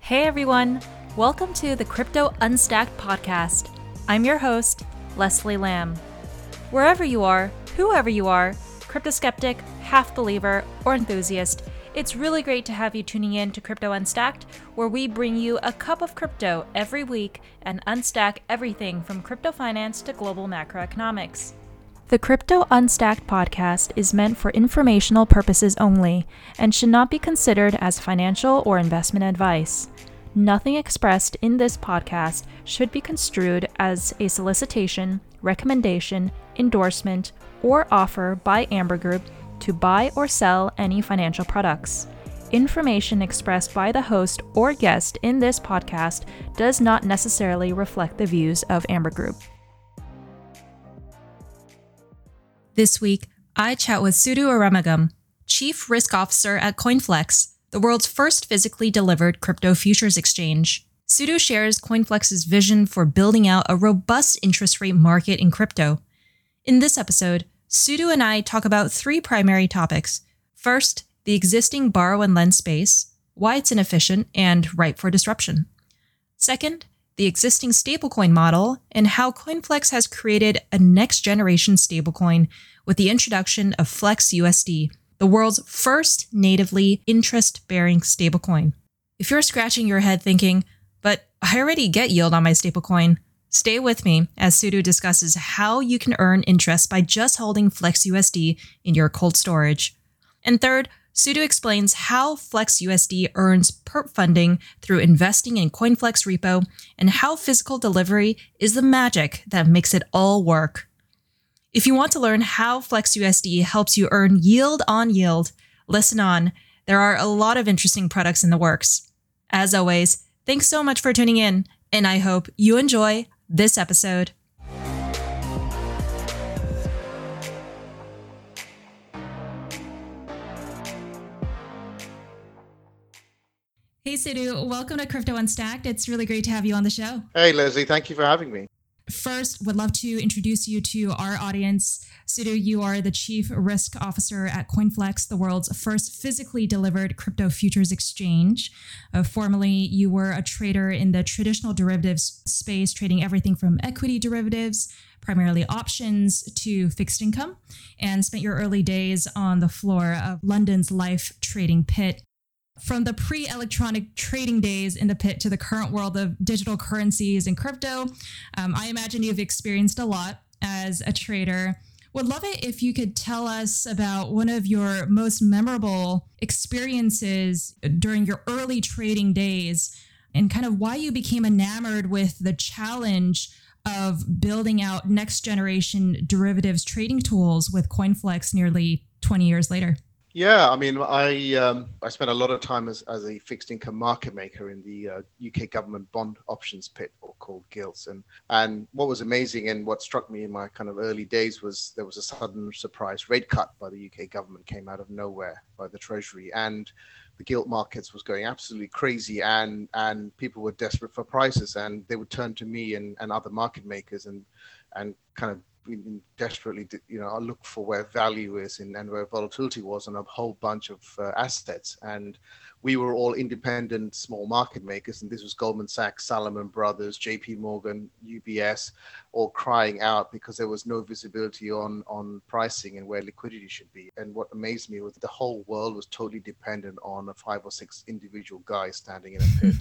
Hey everyone, welcome to the Crypto Unstacked podcast. I'm your host, Leslie Lamb. Wherever you are, whoever you are, crypto skeptic, half believer, or enthusiast, it's really great to have you tuning in to Crypto Unstacked, where we bring you a cup of crypto every week and unstack everything from crypto finance to global macroeconomics. The Crypto Unstacked podcast is meant for informational purposes only and should not be considered as financial or investment advice. Nothing expressed in this podcast should be construed as a solicitation, recommendation, endorsement, or offer by Amber Group to buy or sell any financial products. Information expressed by the host or guest in this podcast does not necessarily reflect the views of Amber Group. This week, I chat with Sudu Arumugam, Chief Risk Officer at CoinFlex, the world's first physically delivered crypto futures exchange. Sudu shares CoinFlex's vision for building out a robust interest rate market in crypto. In this episode, Sudu and I talk about three primary topics. First, the existing borrow and lend space, why it's inefficient and ripe for disruption. Second, the existing stablecoin model and how CoinFlex has created a next-generation stablecoin with the introduction of FlexUSD, the world's first natively interest-bearing stablecoin. If you're scratching your head thinking, but I already get yield on my stablecoin, stay with me as Sudu discusses how you can earn interest by just holding FlexUSD in your cold storage. And third, Sudu explains how FlexUSD earns perp funding through investing in CoinFlex repo and how physical delivery is the magic that makes it all work. If you want to learn how FlexUSD helps you earn yield on yield, listen on. There are a lot of interesting products in the works. As always, thanks so much for tuning in, and I hope you enjoy this episode. Hey, Sudu, welcome to Crypto Unstacked. It's really great to have you on the show. Hey, Leslie, thank you for having me. First, would love to introduce you to our audience. Sudu, you are the Chief Risk Officer at CoinFlex, the world's first physically delivered crypto futures exchange. Formerly, you were a trader in the traditional derivatives space, trading everything from equity derivatives, primarily options, to fixed income, and spent your early days on the floor of London's Life trading pit. From the pre-electronic trading days in the pit to the current world of digital currencies and crypto, I imagine you've experienced a lot as a trader. Would love it if you could tell us about one of your most memorable experiences during your early trading days and kind of why you became enamored with the challenge of building out next generation derivatives trading tools with CoinFlex nearly 20 years later. Yeah, I mean, I spent a lot of time as a fixed income market maker in the UK government bond options pit, or called gilts. And what was amazing and what struck me in my kind of early days was there was a sudden surprise rate cut by the UK government, came out of nowhere by the Treasury, and the gilt markets was going absolutely crazy, and people were desperate for prices, and they would turn to me and other market makers and kind of desperately, I look for where value is and where volatility was on a whole bunch of assets. And we were all independent small market makers. And this was Goldman Sachs, Salomon Brothers, JP Morgan, UBS, all crying out because there was no visibility on pricing and where liquidity should be. And what amazed me was the whole world was totally dependent on a 5 or 6 individual guys standing in a pit.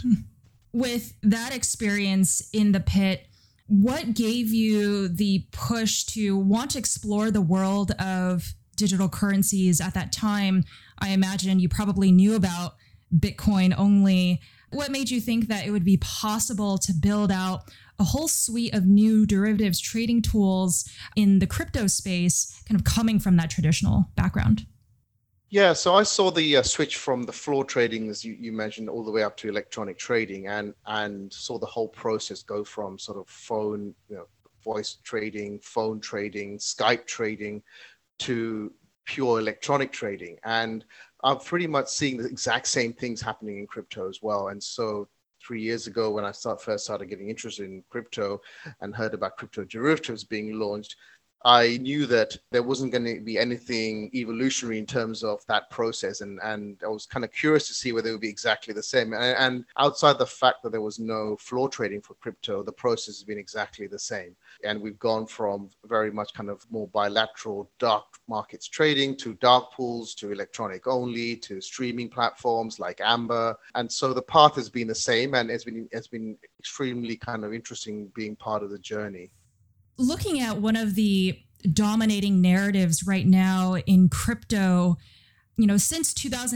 With that experience in the pit, what gave you the push to want to explore the world of digital currencies at that time? I imagine you probably knew about Bitcoin only. What made you think that it would be possible to build out a whole suite of new derivatives trading tools in the crypto space, kind of coming from that traditional background? Yeah, so I saw the switch from the floor trading, as you mentioned, all the way up to electronic trading, and saw the whole process go from sort of phone, voice trading, phone trading, Skype trading, to pure electronic trading. And I'm pretty much seeing the exact same things happening in crypto as well. And so 3 years ago, when I first started getting interested in crypto and heard about crypto derivatives being launched, I knew that there wasn't going to be anything evolutionary in terms of that process. And I was kind of curious to see whether it would be exactly the same. And outside the fact that there was no floor trading for crypto, the process has been exactly the same. And we've gone from very much kind of more bilateral dark markets trading to dark pools, to electronic only, to streaming platforms like Amber. And so the path has been the same, and it's been extremely kind of interesting being part of the journey. Looking at one of the dominating narratives right now in crypto, since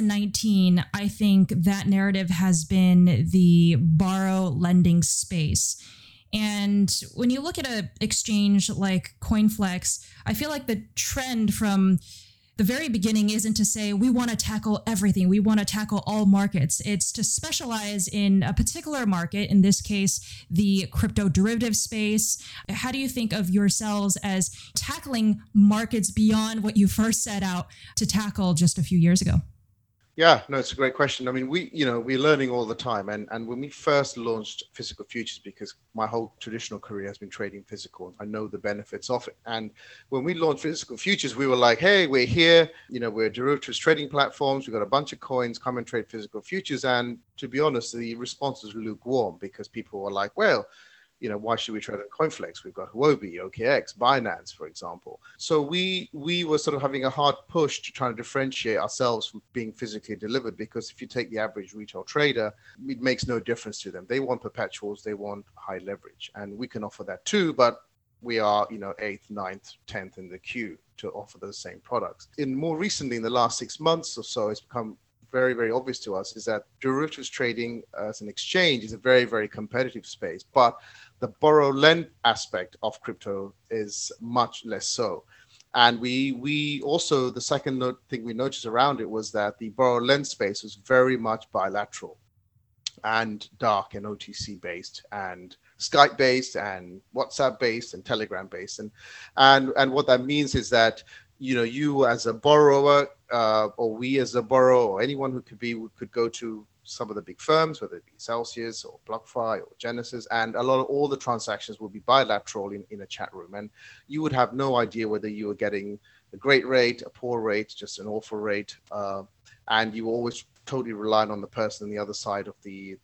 2019, I think that narrative has been the borrow lending space. And when you look at an exchange like CoinFlex, I feel like the trend from the very beginning isn't to say we want to tackle everything. We want to tackle all markets. It's to specialize in a particular market, in this case, the crypto derivative space. How do you think of yourselves as tackling markets beyond what you first set out to tackle just a few years ago? Yeah, no, it's a great question. I mean, we're learning all the time. And when we first launched physical futures, because my whole traditional career has been trading physical, I know the benefits of it. And when we launched physical futures, we were like, hey, we're here, we're derivatives trading platforms. We've got a bunch of coins, come and trade physical futures. And to be honest, the response was lukewarm, because people were like, well, why should we trade on CoinFlex? We've got Huobi, OKX, Binance, for example. So we were sort of having a hard push to try to differentiate ourselves from being physically delivered, because if you take the average retail trader, it makes no difference to them. They want perpetuals, they want high leverage, and we can offer that too, but we are, 8th, 9th, 10th in the queue to offer those same products. More recently, in the last 6 months or so, it's become very, very obvious to us is that derivatives trading as an exchange is a very, very competitive space, but the borrow lend aspect of crypto is much less so. And we also, the second thing we noticed around it was that the borrow lend space was very much bilateral and dark and OTC based and Skype based and WhatsApp based and Telegram based. And what that means is that you as a borrower, or we as a borrower, or anyone who could go to some of the big firms, whether it be Celsius or BlockFi or Genesis, and all the transactions will be bilateral in a chat room. And you would have no idea whether you were getting a great rate, a poor rate, just an awful rate. And you always totally relying on the person on the other side of the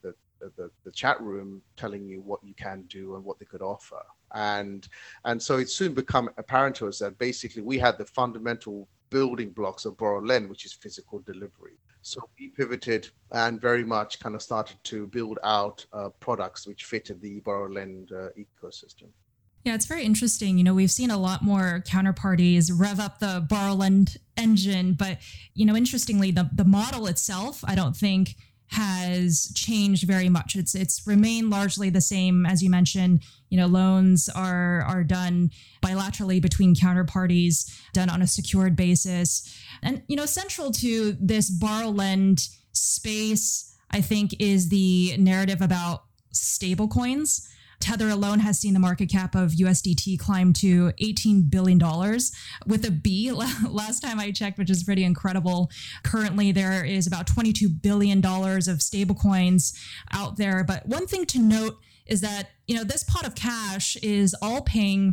chat room telling you what you can do and what they could offer. And so it soon became apparent to us that basically we had the fundamental building blocks of borrow lend, which is physical delivery. So we pivoted and very much kind of started to build out products which fitted the borrow lend ecosystem. Yeah, it's very interesting. We've seen a lot more counterparties rev up the borrow lend engine, but, interestingly, the model itself, I don't think has changed very much. It's remained largely the same. As you mentioned, loans are done bilaterally between counterparties, done on a secured basis. And, central to this borrow lend space, I think, is the narrative about stablecoins. Tether alone has seen the market cap of USDT climb to $18 billion with a B last time I checked, which is pretty incredible. Currently, there is about $22 billion of stablecoins out there. But one thing to note is that, this pot of cash is all paying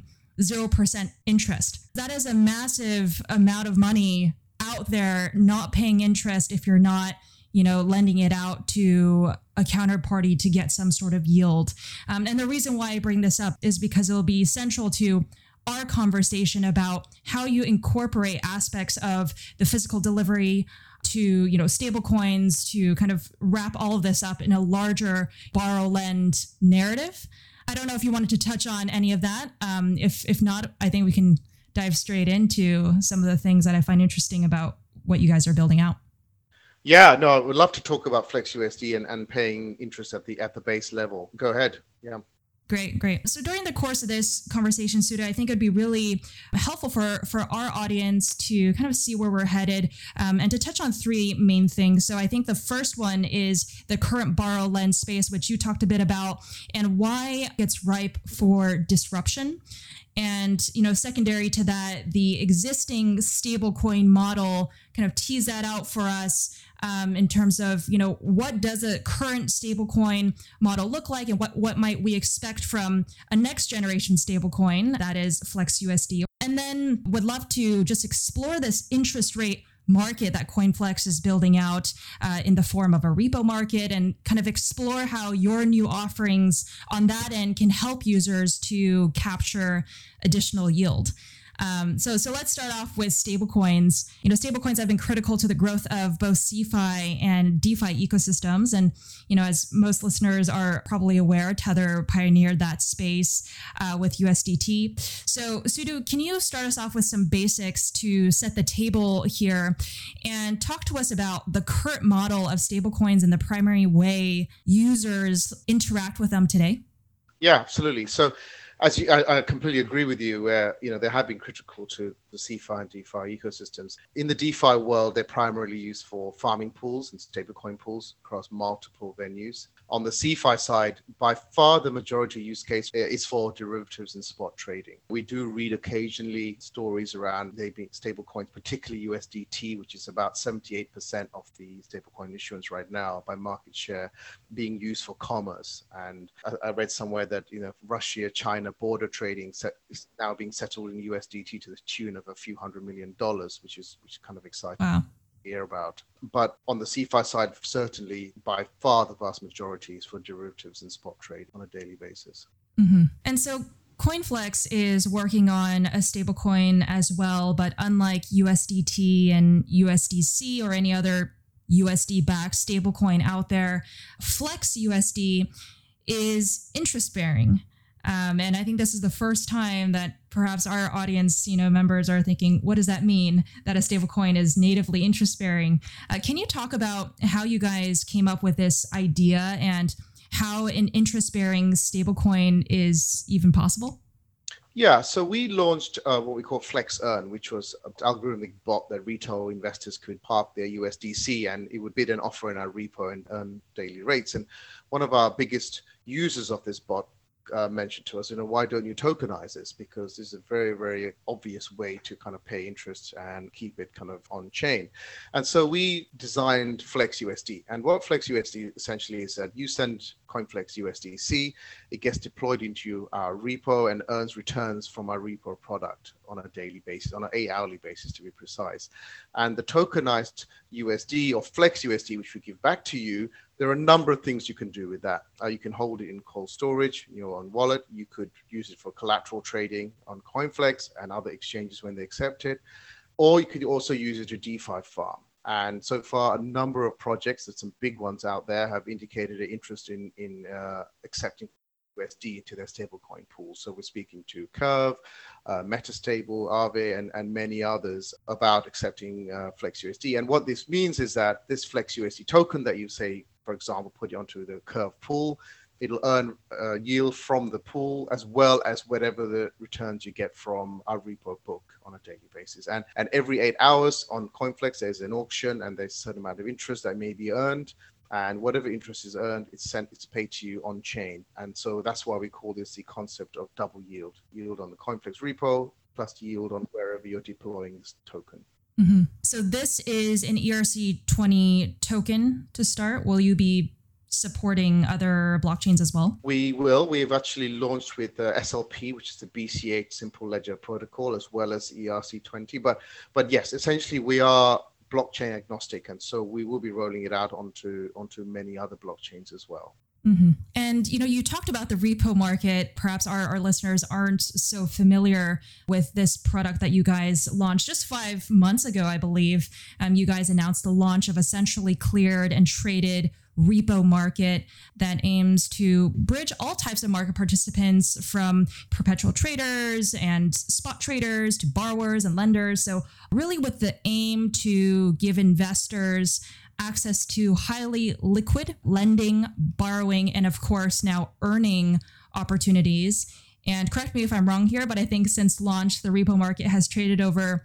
0% interest. That is a massive amount of money out there not paying interest if you're not lending it out to a counterparty to get some sort of yield. And the reason why I bring this up is because it'll be central to our conversation about how you incorporate aspects of the physical delivery to, stable coins, to kind of wrap all of this up in a larger borrow lend narrative. I don't know if you wanted to touch on any of that. If not, I think we can dive straight into some of the things that I find interesting about what you guys are building out. Yeah, no, I would love to talk about FlexUSD and paying interest at the base level. Go ahead. Yeah. Great. So during the course of this conversation, Sudha, I think it'd be really helpful for our audience to kind of see where we're headed and to touch on three main things. So I think the first one is the current borrow lend space, which you talked a bit about, and why it's ripe for disruption. And, secondary to that, the existing stablecoin model, kind of tease that out for us in terms of, what does a current stablecoin model look like, and what might we expect from a next generation stablecoin, that is FlexUSD. And then would love to just explore this interest rate market that CoinFlex is building out in the form of a repo market, and kind of explore how your new offerings on that end can help users to capture additional yield. So let's start off with stablecoins. Stablecoins have been critical to the growth of both CeFi and DeFi ecosystems. And, as most listeners are probably aware, Tether pioneered that space with USDT. So Sudo, can you start us off with some basics to set the table here and talk to us about the current model of stablecoins and the primary way users interact with them today? Yeah, absolutely. So I completely agree with you where, they have been critical to the CeFi and DeFi ecosystems. In the DeFi world, they're primarily used for farming pools and stablecoin pools across multiple venues. On the CeFi side, by far the majority use case is for derivatives and spot trading. We do read occasionally stories around they being stablecoins, particularly USDT, which is about 78% of the stablecoin issuance right now by market share, being used for commerce. And I read somewhere that, Russia-China border trading is now being settled in USDT to the tune of a few $100 million, which is kind of exciting. Wow. Hear about. But on the CeFi side, certainly by far the vast majority is for derivatives and spot trade on a daily basis. Mm-hmm. And so CoinFlex is working on a stablecoin as well, but unlike USDT and USDC or any other USD-backed stablecoin out there, Flex USD is interest-bearing. And I think this is the first time that perhaps our audience, members are thinking, what does that mean that a stablecoin is natively interest-bearing? Can you talk about how you guys came up with this idea and how an interest-bearing stablecoin is even possible? Yeah, so we launched what we call Flex Earn, which was an algorithmic bot that retail investors could park their USDC and it would bid an offer in our repo and earn daily rates. And one of our biggest users of this bot mentioned to us, why don't you tokenize this? Because this is a very, very obvious way to kind of pay interest and keep it kind of on chain. And so we designed Flex USD. And what Flex USD essentially is that you send CoinFlex USDC, it gets deployed into our repo and earns returns from our repo product on a daily basis, on an 8-hourly basis to be precise. And the tokenized USD or Flex USD, which we give back to you, there are a number of things you can do with that. You can hold it in cold storage in your own wallet. You could use it for collateral trading on CoinFlex and other exchanges when they accept it. Or you could also use it to DeFi farm. And so far, a number of projects, there's some big ones out there, have indicated an interest in accepting USD into their stablecoin pool. So we're speaking to Curve, Metastable, Aave, and many others about accepting Flex USD. And what this means is that this Flex USD token that you say, for example, put it onto the Curve pool, it'll earn yield from the pool as well as whatever the returns you get from our repo book on a daily basis. And every 8 hours on CoinFlex, there's an auction and there's a certain amount of interest that may be earned. And whatever interest is earned, it's paid to you on chain. And so that's why we call this the concept of double yield on the CoinFlex repo plus yield on wherever you're deploying this token. Mm-hmm. So this is an ERC20 token to start. Will you be supporting other blockchains as well? We will. We've actually launched with SLP, which is the BCH Simple Ledger Protocol, as well as ERC20. But yes, essentially we are blockchain agnostic, and so we will be rolling it out onto many other blockchains as well. Mm-hmm. And, you talked about the repo market. Perhaps our listeners aren't so familiar with this product that you guys launched just 5 months ago, I believe. You guys announced the launch of a centrally cleared and traded repo market that aims to bridge all types of market participants, from perpetual traders and spot traders to borrowers and lenders. So really with the aim to give investors access to highly liquid lending, borrowing, and of course now earning opportunities. And correct me if I'm wrong here, but I think since launch, the repo market has traded over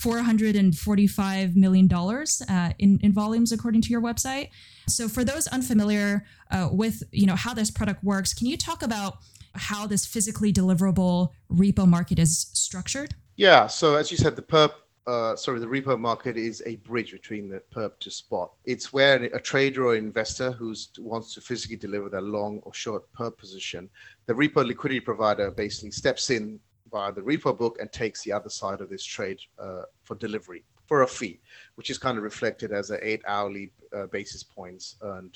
$445 million in volumes, according to your website. So for those unfamiliar with how this product works, can you talk about how this physically deliverable repo market is structured? Yeah. So as you said, the repo market is a bridge between the perp to spot. It's where a trader or investor who wants to physically deliver their long or short perp position, the repo liquidity provider basically steps in, via the repo book and takes the other side of this trade for delivery for a fee, which is kind of reflected as an 8 hourly basis points earned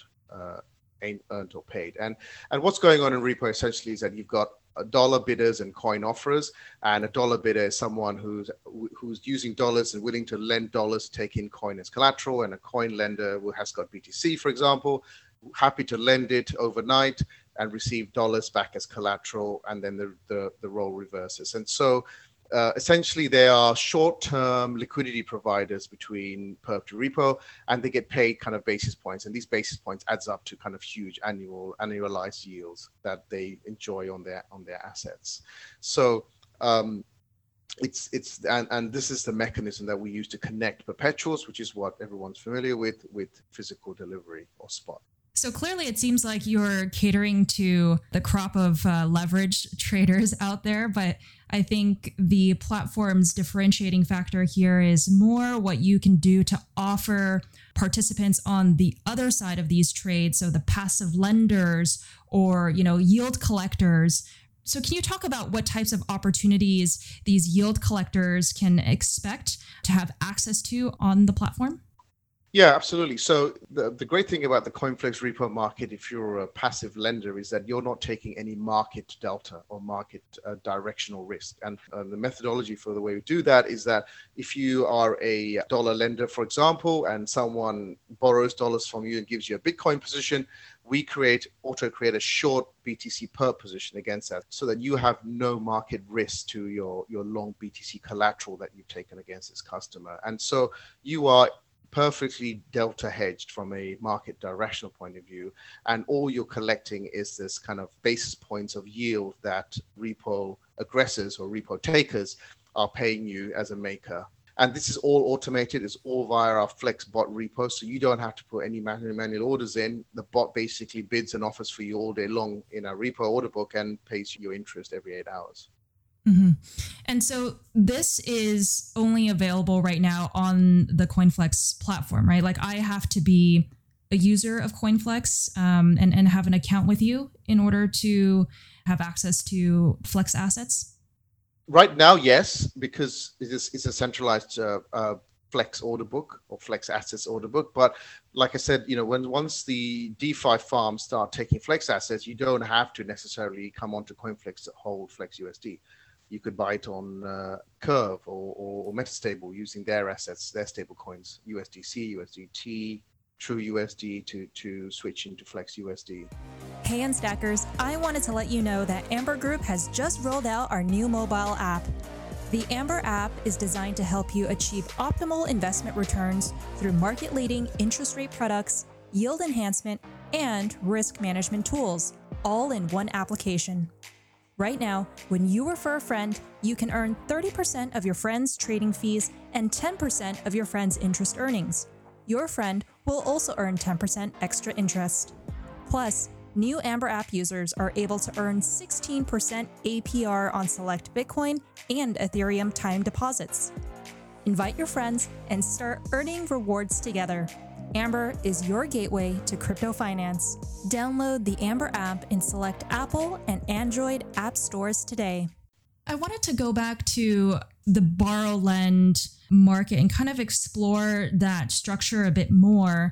or paid. And what's going on in repo essentially is that you've got dollar bidders and coin offerers, and a dollar bidder is someone who's using dollars and willing to lend dollars to take in coin as collateral, and a coin lender who has got BTC, for example, happy to lend it overnight and receive dollars back as collateral, and then the role reverses. And so essentially they are short-term liquidity providers between perp to repo, and they get paid kind of basis points, and these basis points adds up to kind of huge annualized yields that they enjoy on their assets. So it's and this is the mechanism that we use to connect perpetuals, which is what everyone's familiar with physical delivery or spot. So clearly it seems like you're catering to the crop of leverage traders out there, but I think the platform's differentiating factor here is more what you can do to offer participants on the other side of these trades, so the passive lenders or, yield collectors. So can you talk about what types of opportunities these yield collectors can expect to have access to on the platform? Yeah, absolutely. So the great thing about the CoinFlex repo market, if you're a passive lender, is that you're not taking any market delta or market directional risk. And the methodology for the way we do that is that if you are a dollar lender, for example, and someone borrows dollars from you and gives you a Bitcoin position, we auto create a short BTC perp position against that, so that you have no market risk to your long BTC collateral that you've taken against this customer. And so you are perfectly delta hedged from a market directional point of view, and all you're collecting is this kind of basis points of yield that repo aggressors or repo takers are paying you as a maker. And this is all automated. It's all via our Flex bot repo, so you don't have to put any manual orders in. The bot basically bids and offers for you all day long in our repo order book and pays you your interest every 8 hours. Mm-hmm. And so this is only available right now on the CoinFlex platform, right? Like I have to be a user of CoinFlex and have an account with you in order to have access to Flex assets? Right now, yes, because it's a centralized Flex order book or Flex assets order book. But like I said, once the DeFi farms start taking Flex assets, you don't have to necessarily come onto CoinFlex to hold Flex USD. You could buy it on Curve or Metastable using their assets, their stable coins, USDC, USDT, True USD to switch into Flex USD. Hey Unstackers, I wanted to let you know that Amber Group has just rolled out our new mobile app. The Amber app is designed to help you achieve optimal investment returns through market-leading interest rate products, yield enhancement, and risk management tools, all in one application. Right now, when you refer a friend, you can earn 30% of your friend's trading fees and 10% of your friend's interest earnings. Your friend will also earn 10% extra interest. Plus, new Amber app users are able to earn 16% APR on select Bitcoin and Ethereum time deposits. Invite your friends and start earning rewards together. Amber is your gateway to crypto finance. Download the Amber app in select Apple and Android app stores today. I wanted to go back to the borrow lend market and kind of explore that structure a bit more.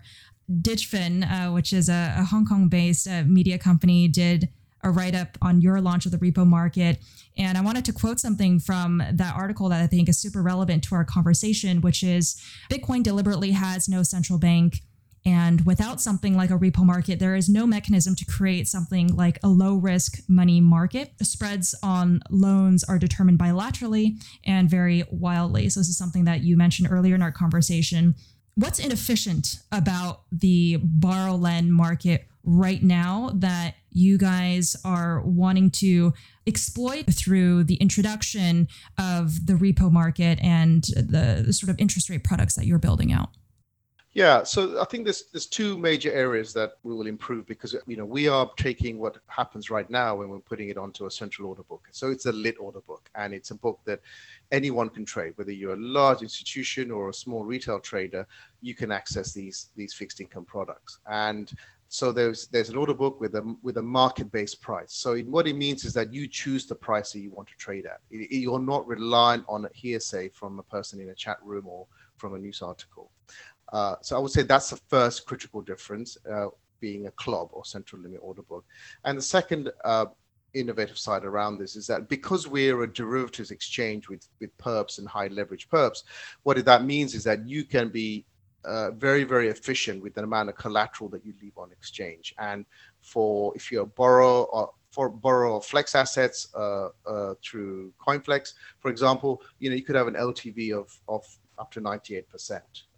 Ditchfin, which is a Hong Kong-based media company, did a write-up on your launch of the repo market. And I wanted to quote something from that article that I think is super relevant to our conversation, which is Bitcoin deliberately has no central bank. And without something like a repo market, there is no mechanism to create something like a low-risk money market. The spreads on loans are determined bilaterally and vary wildly. So this is something that you mentioned earlier in our conversation. What's inefficient about the borrow lend market right now that you guys are wanting to exploit through the introduction of the repo market and the sort of interest rate products that you're building out? Yeah, so I think there's two major areas that we will improve because we are taking what happens right now and we're putting it onto a central order book. So it's a lit order book, and it's a book that anyone can trade, whether you're a large institution or a small retail trader. You can access these fixed income products. And So there's an order book with a market-based price. So what it means is that you choose the price that you want to trade at. You're not reliant on a hearsay from a person in a chat room or from a news article. So I would say that's the first critical difference, being a CLOB or central limit order book. And the second innovative side around this is that because we're a derivatives exchange with perps and high leverage perps, what that means is that you can be very, very efficient with the amount of collateral that you leave on exchange. And if you're a borrower or flex assets through CoinFlex, for example, you could have an LTV of up to 98%.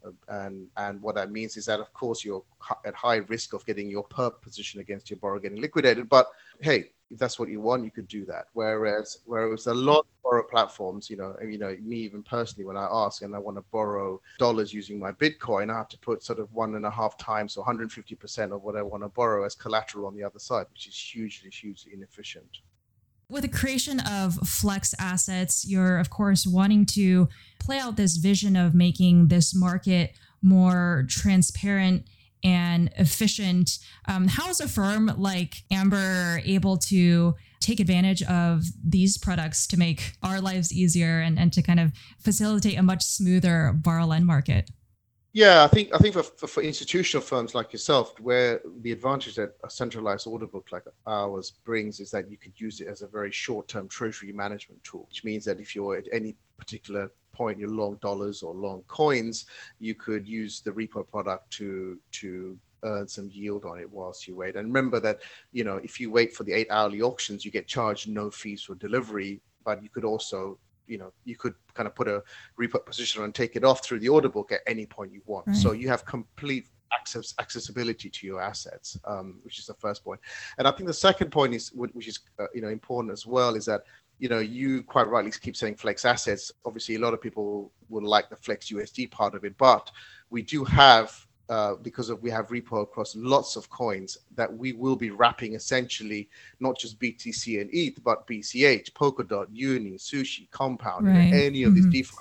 And what that means is that, of course, you're at high risk of getting your perp position against your borrower getting liquidated. But hey, if that's what you want, you could do that. Whereas a lot of borrow platforms, me even personally, when I ask and I want to borrow dollars using my Bitcoin, I have to put sort of 1.5 times or 150% of what I want to borrow as collateral on the other side, which is hugely, hugely inefficient. With the creation of Flex Assets, you're, of course, wanting to play out this vision of making this market more transparent and efficient. How is a firm like Amber able to take advantage of these products to make our lives easier and to kind of facilitate a much smoother borrow lend market? Yeah, I think for institutional firms like yourself, where the advantage that a centralized order book like ours brings is that you could use it as a very short-term treasury management tool, which means that if you're at any particular point, you're long dollars or long coins, you could use the repo product to earn some yield on it whilst you wait. And remember that, if you wait for the 8 hourly auctions, you get charged no fees for delivery, but you could also you could kind of put a repo position and take it off through the order book at any point you want. Right. So you have complete accessibility to your assets, which is the first point. And I think the second point is, which is important as well, is that you quite rightly keep saying Flex Assets. Obviously, a lot of people would like the Flex USD part of it, but we do have, because we have repo across lots of coins, that we will be wrapping essentially not just BTC and ETH, but BCH, Polkadot, Uni, Sushi, Compound, right. Any of these DeFi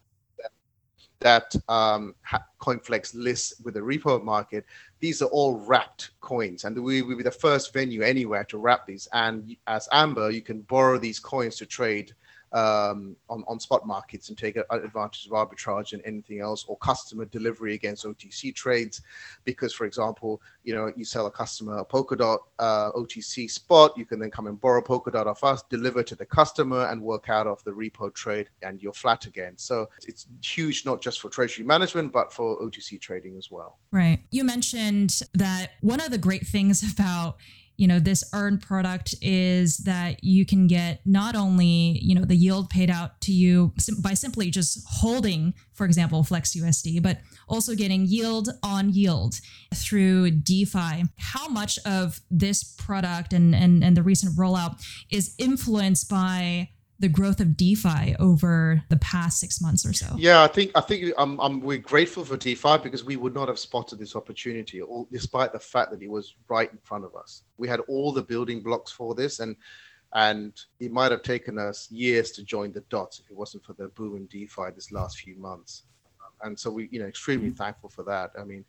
that CoinFlex lists with the repo market. These are all wrapped coins, and we will be the first venue anywhere to wrap these. And as Amber, you can borrow these coins to trade on spot markets and take advantage of arbitrage and anything else, or customer delivery against OTC trades. Because, for example, you sell a customer a Polkadot OTC spot, you can then come and borrow Polkadot off us, deliver to the customer, and work out of the repo trade, and you're flat again. So it's huge, not just for treasury management, but for OTC trading as well. Right. You mentioned that one of the great things about this earn product is that you can get not only, the yield paid out to you by simply just holding, for example, Flex USD, but also getting yield on yield through DeFi. How much of this product and the recent rollout is influenced by the growth of DeFi over the past 6 months or so? Yeah, I think we're grateful for DeFi because we would not have spotted this opportunity, despite the fact that it was right in front of us. We had all the building blocks for this, and it might have taken us years to join the dots if it wasn't for the boom in DeFi this last few months. And so we, extremely thankful for that. I mean,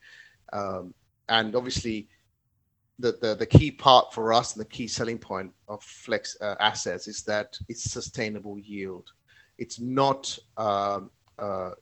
and obviously, the key part for us and the key selling point of Flex Assets is that it's sustainable yield. It's not kind of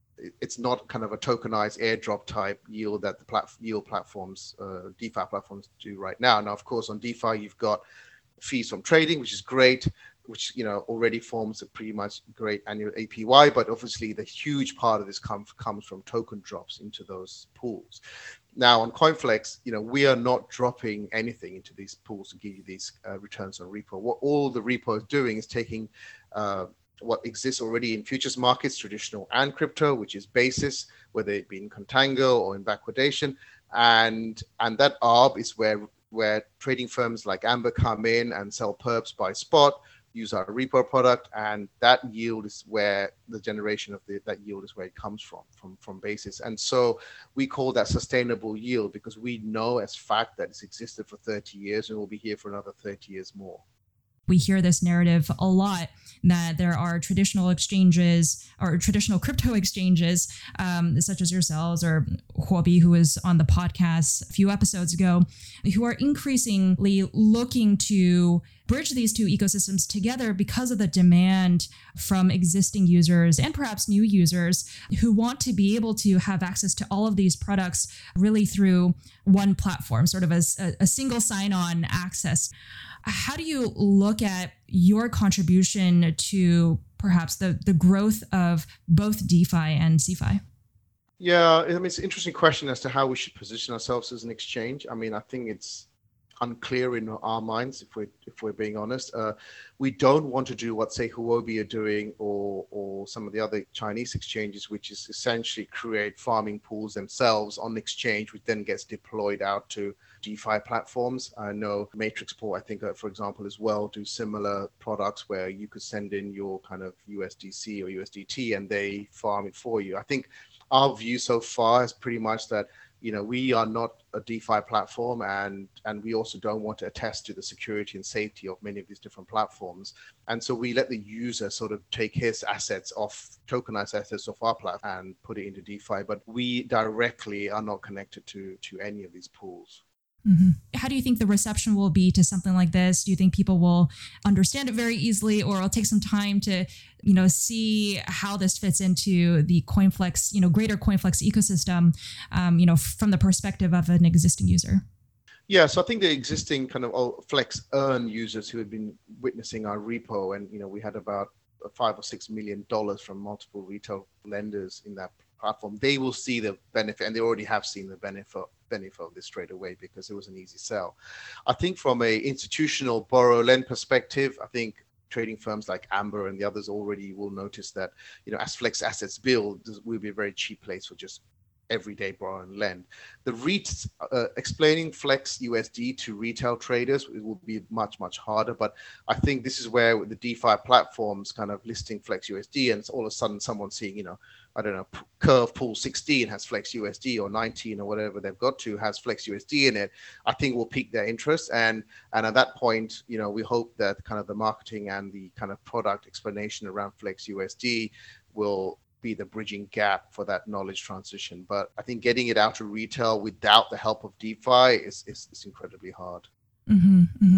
a tokenized airdrop type yield that the yield platforms, DeFi platforms do right now. Now, of course, on DeFi, you've got fees from trading, which is great, which already forms a pretty much great annual APY. But obviously, the huge part of this comes from token drops into those pools. Now, on CoinFlex, we are not dropping anything into these pools to give you these returns on repo. What all the repo is doing is taking what exists already in futures markets, traditional and crypto, which is basis, whether it be in contango or in backwardation, and that ARB is where trading firms like Amber come in and sell perps by spot, use our repo product, and that yield is where the generation of that yield is where it comes from basis. And so we call that sustainable yield because we know as fact that it's existed for 30 years and will be here for another 30 years more. We hear this narrative a lot that there are traditional exchanges or traditional crypto exchanges, such as yourselves or Huobi, who was on the podcast a few episodes ago, who are increasingly looking to bridge these two ecosystems together because of the demand from existing users and perhaps new users who want to be able to have access to all of these products really through one platform, sort of as a single sign-on access. How do you look at your contribution to perhaps the growth of both DeFi and CeFi? Yeah, I mean, it's an interesting question as to how we should position ourselves as an exchange. I mean, I think it's unclear in our minds, if we're being honest. We don't want to do what, say, Huobi are doing or some of the other Chinese exchanges, which is essentially create farming pools themselves on the exchange, which then gets deployed out to DeFi platforms. I know Matrixport, I think, for example, as well, do similar products where you could send in your kind of USDC or USDT and they farm it for you. I think our view so far is pretty much that, you know, we are not a DeFi platform, and we also don't want to attest to the security and safety of many of these different platforms. And so we let the user sort of take his assets off, tokenized assets off our platform and put it into DeFi. But we directly are not connected to any of these pools. Mm-hmm. How do you think the reception will be to something like this? Do you think people will understand it very easily, or it'll take some time to, you know, see how this fits into the CoinFlex, you know, greater CoinFlex ecosystem, you know, from the perspective of an existing user? Yeah, so I think the existing kind of Flex Earn users who have been witnessing our repo, and, you know, we had about $5 or $6 million from multiple retail lenders in that platform, they will see the benefit, and they already have seen the benefit of this straight away because it was an easy sell. I think from a institutional borrow lend perspective, I think trading firms like Amber and the others already will notice that, you know, as Flex assets build, this will be a very cheap place for just everyday borrow and lend. The REITs, explaining Flex USD to retail traders, it will be much harder. But I think this is where the DeFi platforms kind of listing Flex USD, and it's all of a sudden someone seeing, you know, I don't know, Curve Pool 16 has Flex USD, or 19 or whatever they've got to has Flex USD in it, I think will pique their interest. And at that point, you know, we hope that kind of the marketing and the kind of product explanation around Flex USD will be the bridging gap for that knowledge transition. But I think getting it out to retail without the help of DeFi is incredibly hard. Mm-hmm, mm-hmm.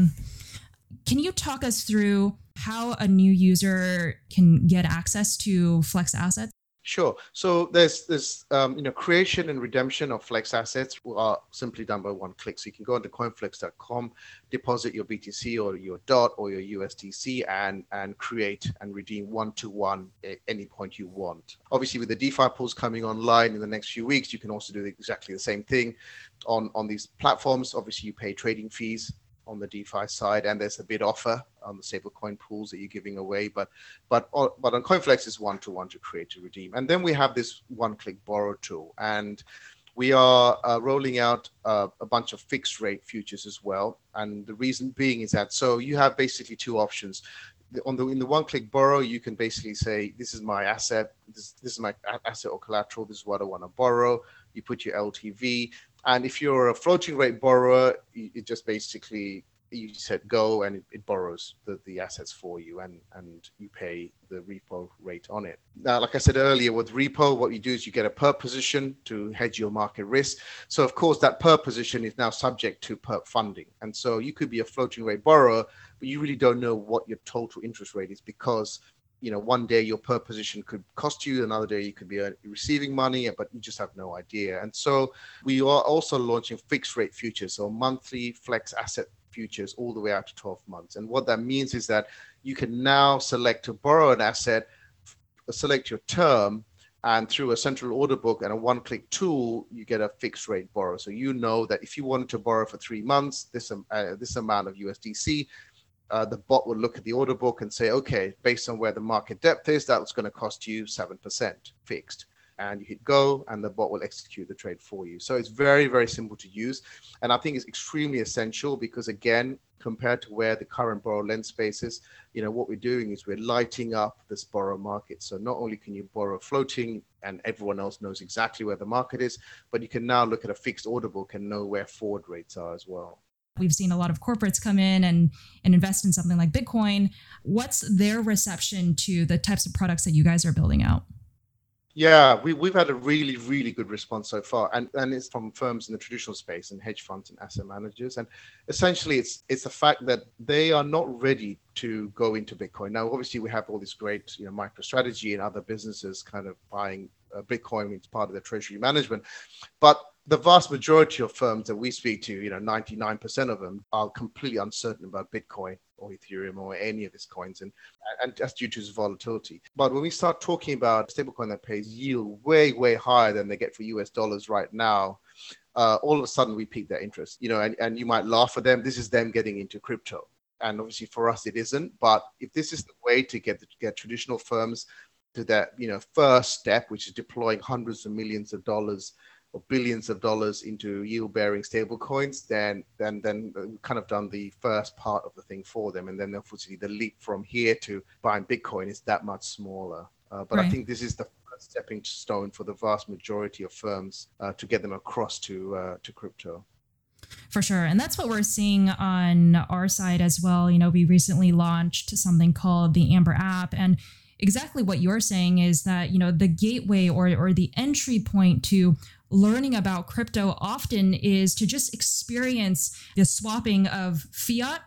Can you talk us through how a new user can get access to Flex assets? Sure. So there's you know, creation and redemption of Flex assets are simply done by one click. So you can go onto coinflex.com, deposit your BTC or your DOT or your USDC, and create and redeem one-to-one at any point you want. Obviously, with the DeFi pools coming online in the next few weeks, you can also do exactly the same thing on these platforms. Obviously, you pay trading fees on the DeFi side, and there's a bid offer on the stablecoin pools that you're giving away. But on CoinFlex is one-to-one to create to redeem. And then we have this one-click borrow tool, and we are rolling out a bunch of fixed rate futures as well. And the reason being is that, so you have basically two options. In the one-click borrow, you can basically say, this is my asset, this is my asset or collateral, this is what I want to borrow. You put your LTV. And if you're a floating rate borrower, it just basically, you said go and it borrows the assets for you, and you pay the repo rate on it. Now, like I said earlier, with repo, what you do is you get a perp position to hedge your market risk. So of course that perp position is now subject to perp funding. And so you could be a floating rate borrower, but you really don't know what your total interest rate is, because, you know, one day your perp position could cost you, another day you could be receiving money, but you just have no idea. And so we are also launching fixed rate futures, so monthly Flex asset futures all the way out to 12 months. And what that means is that you can now select to borrow an asset, select your term, and through a central order book and a one-click tool, you get a fixed rate borrow. So you know that if you wanted to borrow for 3 months, this amount of USDC, the bot will look at the order book and say, okay, based on where the market depth is, that's going to cost you 7% fixed. And you hit go, and the bot will execute the trade for you. So it's very, very simple to use. And I think it's extremely essential because, again, compared to where the current borrow lend space is, you know, what we're doing is we're lighting up this borrow market. So not only can you borrow floating and everyone else knows exactly where the market is, but you can now look at a fixed order book and know where forward rates are as well. We've seen a lot of corporates come in and invest in something like Bitcoin. What's their reception to the types of products that you guys are building out? Yeah, we've had a really, really good response so far. And it's from firms in the traditional space and hedge funds and asset managers. And essentially, it's the fact that they are not ready to go into Bitcoin. Now, obviously, we have all this great, MicroStrategy and other businesses kind of buying Bitcoin as part of their treasury management. But the vast majority of firms that we speak to, 99% of them are completely uncertain about Bitcoin or Ethereum or any of these coins, and that's due to its volatility. But when we start talking about a stablecoin that pays yield way, way higher than they get for US dollars right now, all of a sudden we pique their interest, and you might laugh at them. This is them getting into crypto. And obviously for us, it isn't. But if this is the way to get traditional firms to that, first step, which is deploying hundreds of millions of dollars or billions of dollars into yield-bearing stable coins, then we've kind of done the first part of the thing for them. And then obviously the leap from here to buying Bitcoin is that much smaller. But right. I think this is the first stepping stone for the vast majority of firms to get them across to crypto. For sure. And that's what we're seeing on our side as well. We recently launched something called the Amber app, and exactly what you're saying is that, the gateway or the entry point to learning about crypto often is to just experience the swapping of fiat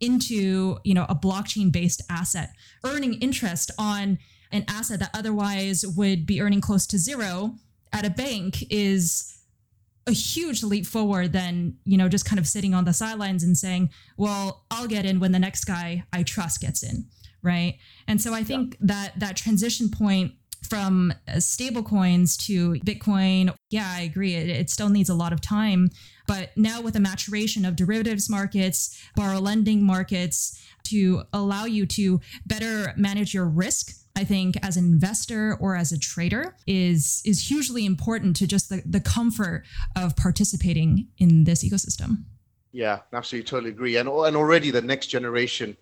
into, a blockchain-based asset, earning interest on an asset that otherwise would be earning close to zero at a bank is a huge leap forward than, just kind of sitting on the sidelines and saying, well, I'll get in when the next guy I trust gets in. Right. And so I think that transition point from stable coins to Bitcoin, I agree. It still needs a lot of time. But now with the maturation of derivatives markets, borrow lending markets, to allow you to better manage your risk, I think as an investor or as a trader is hugely important to just the comfort of participating in this ecosystem. Yeah, absolutely. Totally agree. And already the next generation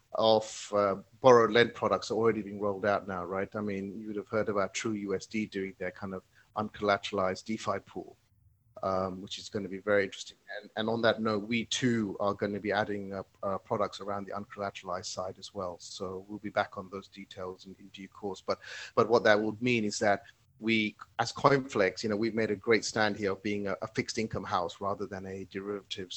of borrow lend products are already being rolled out now, right? I mean, you would have heard about TrueUSD doing their kind of uncollateralized DeFi pool, which is going to be very interesting. And on that note, we too are going to be adding products around the uncollateralized side as well. So we'll be back on those details in due course. But what that would mean is that we, as CoinFlex, we've made a great stand here of being a fixed income house rather than a derivatives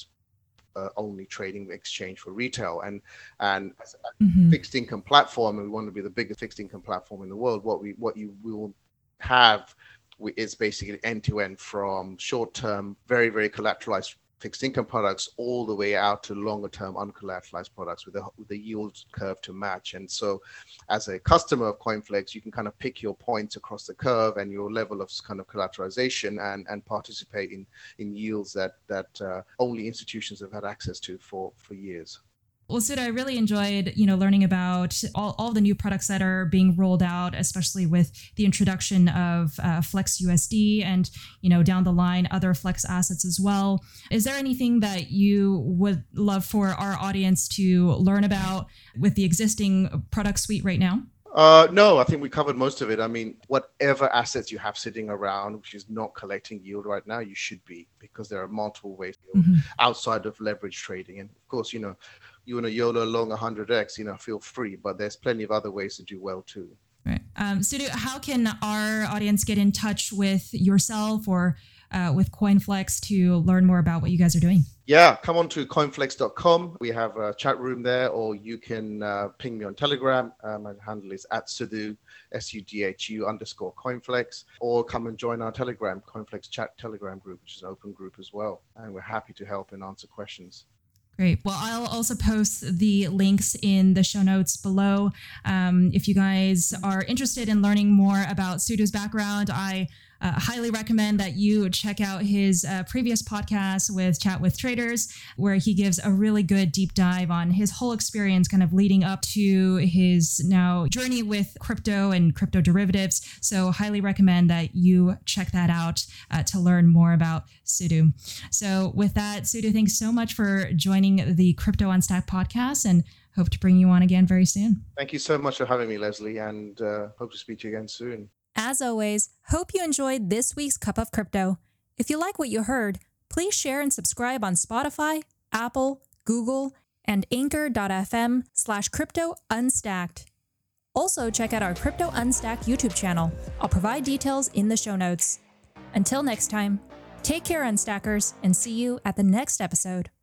only trading exchange for retail. And as a fixed income platform, and we want to be the biggest fixed income platform in the world, what you will have is basically end-to-end from short-term, very, very collateralized fixed income products all the way out to longer-term uncollateralized products with the yield curve to match. And so as a customer of CoinFlex, you can kind of pick your points across the curve and your level of kind of collateralization and participate in yields that only institutions have had access to for years. Well, Sudhu, I really enjoyed, learning about all the new products that are being rolled out, especially with the introduction of Flex USD and, down the line, other Flex assets as well. Is there anything that you would love for our audience to learn about with the existing product suite right now? No, I think we covered most of it. I mean, whatever assets you have sitting around, which is not collecting yield right now, you should be, because there are multiple ways outside of leverage trading. And of course, you want to YOLO long 100x, feel free, but there's plenty of other ways to do well too. Right. Sudhu, how can our audience get in touch with yourself or with CoinFlex to learn more about what you guys are doing? Yeah, come on to coinflex.com. We have a chat room there, or you can ping me on Telegram. My handle is @Sudhu, SUDHU_CoinFlex, or come and join our Telegram, CoinFlex Chat Telegram group, which is an open group as well. And we're happy to help and answer questions. Great. Well, I'll also post the links in the show notes below. If you guys are interested in learning more about Sudhu's background, I highly recommend that you check out his previous podcast with Chat with Traders, where he gives a really good deep dive on his whole experience kind of leading up to his now journey with crypto and crypto derivatives. So highly recommend that you check that out to learn more about Sudhu. So with that, Sudhu, thanks so much for joining the Crypto Unstacked podcast, and hope to bring you on again very soon. Thank you so much for having me, Leslie, and hope to speak to you again soon. As always, hope you enjoyed this week's Cup of Crypto. If you like what you heard, please share and subscribe on Spotify, Apple, Google, and anchor.fm/crypto-unstacked. Also, check out our Crypto Unstacked YouTube channel. I'll provide details in the show notes. Until next time, take care, Unstackers, and see you at the next episode.